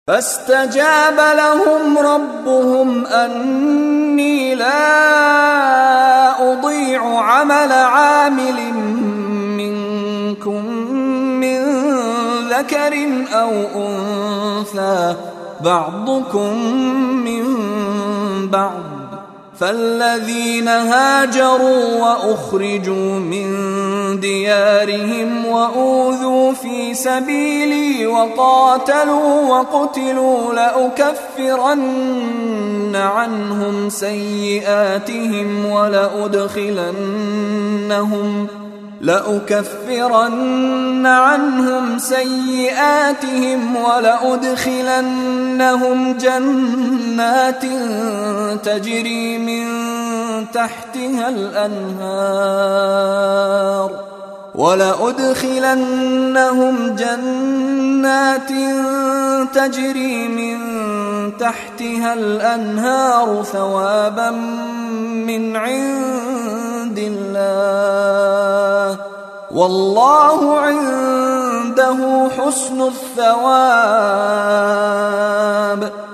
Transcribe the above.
فاستجاب لهم ربهم أني لا أضيع عمل عامل منكم من ذكر أو أنثى بعضكم من بعض، فالذين هاجروا وأخرجوا من ديارهم وأوذوا في سبيلي وقاتلوا وقتلوا لأكفرن عنهم سيئاتهم ولأدخلنهم جنات تجري من تحتها الأنهار ثوابا من عند الله، والله عنده حسن الثواب.